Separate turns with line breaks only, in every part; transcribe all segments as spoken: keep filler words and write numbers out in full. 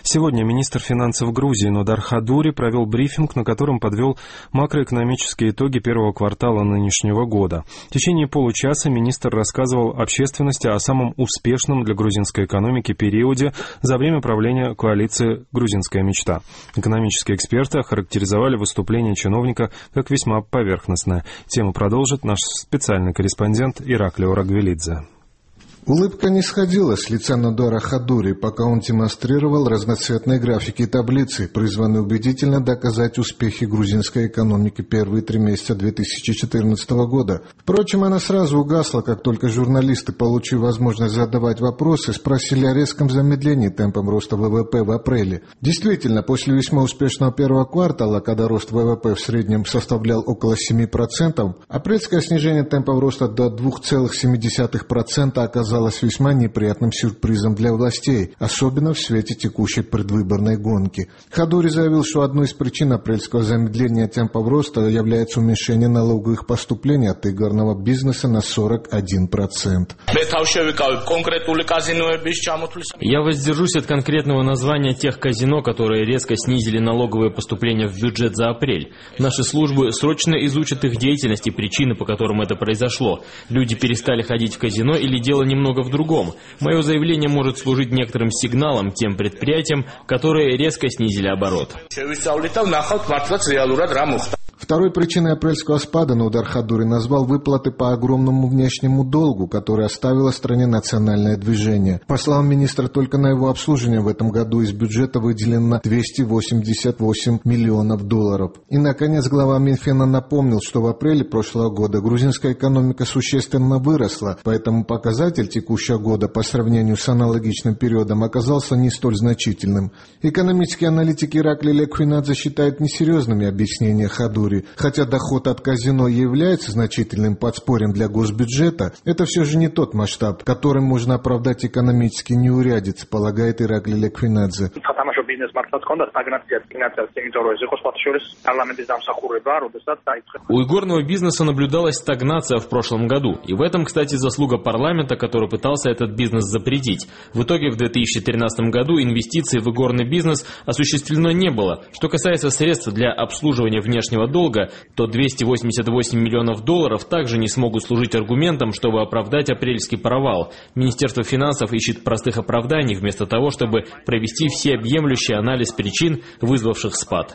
Сегодня министр финансов Грузии Нодар Хадури провел брифинг, на котором подвел макроэкономические итоги первого квартала нынешнего года. В течение получаса министр рассказывал общественности о самом успешном для грузинской экономики периоде за время правления коалиции «Грузинская мечта». Экономические эксперты охарактеризовали выступление чиновника как весьма поверхностное. Тему продолжит наш специальный корреспондент Ираклий Орагвелидзе.
Улыбка не сходила с лица Нодара Хадури, пока он демонстрировал разноцветные графики и таблицы, призванные убедительно доказать успехи грузинской экономики первые три месяца две тысячи четырнадцатого года. Впрочем, она сразу угасла, как только журналисты, получив возможность задавать вопросы, спросили о резком замедлении темпом роста ВВП в апреле. Действительно, после весьма успешного первого квартала, когда рост ВВП в среднем составлял около семи процентов, апрельское снижение темпов роста до двух целых семи десятых процента оказалось оказалось весьма неприятным сюрпризом для властей, особенно в свете текущей предвыборной гонки. Хадури заявил, что одной из причин апрельского замедления темпов роста является уменьшение налоговых поступлений от игорного бизнеса на сорок один процент.
Я воздержусь от конкретного названия тех казино, которые резко снизили налоговые поступления в бюджет за апрель. Наши службы срочно изучат их деятельность и причины, по которым это произошло. Люди перестали ходить в казино или дело не немного в другом. Мое заявление может служить некоторым сигналом тем предприятиям, которые резко снизили оборот.
Второй причиной апрельского спада Нодар Хадури назвал выплаты по огромному внешнему долгу, который оставило стране национальное движение. По словам министра, только на его обслуживание в этом году из бюджета выделено двести восемьдесят восемь миллионов долларов. И, наконец, глава Минфина напомнил, что в апреле прошлого года грузинская экономика существенно выросла, поэтому показатель текущего года по сравнению с аналогичным периодом оказался не столь значительным. Экономические аналитики Ираклий Лекхвинадзе считают несерьезными объяснения Хадури. Хотя доход от казино и является значительным подспорьем для госбюджета, это все же не тот масштаб, которым можно оправдать экономические неурядицы, полагает Ираклий Лекхвинадзе.
У игорного бизнеса наблюдалась стагнация в прошлом году. И в этом, кстати, заслуга парламента, который пытался этот бизнес запретить. В итоге в две тысячи тринадцатом году инвестиций в игорный бизнес осуществлено не было. Что касается средств для обслуживания внешнего долга, то двести восемьдесят восемь миллионов долларов также не смогут служить аргументом, чтобы оправдать апрельский провал. Министерство финансов ищет простых оправданий, вместо того, чтобы провести всеобъемлющий анализ причин, вызвавших спад.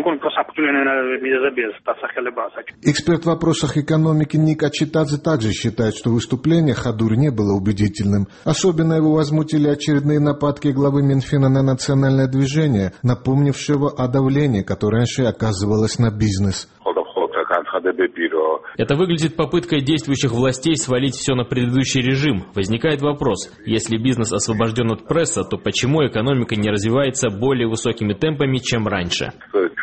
Эксперт в вопросах экономики Ник Ачитадзе также считает, что выступление Хадури не было убедительным. Особенно его возмутили очередные нападки главы Минфина на национальное движение, напомнившего о давлении, которое раньше оказывалось на бизнес.
Это выглядит попыткой действующих властей свалить все на предыдущий режим. Возникает вопрос, если бизнес освобожден от пресса, то почему экономика не развивается более высокими темпами, чем раньше?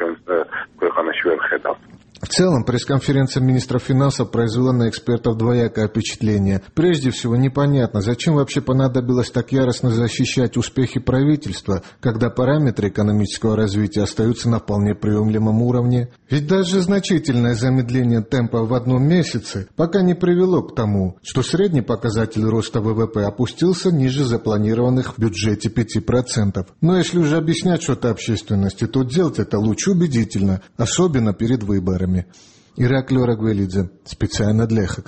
В целом, пресс-конференция министра финансов произвела на экспертов двоякое впечатление. Прежде всего, непонятно, зачем вообще понадобилось так яростно защищать успехи правительства, когда параметры экономического развития остаются на вполне приемлемом уровне. Ведь даже значительное замедление темпа в одном месяце пока не привело к тому, что средний показатель роста ВВП опустился ниже запланированных в бюджете пяти процентов. Но если уже объяснять что-то общественности, то делать это лучше убедительно, особенно перед выборами. Ираклий Орагвелидзе, специально для ЭХАК.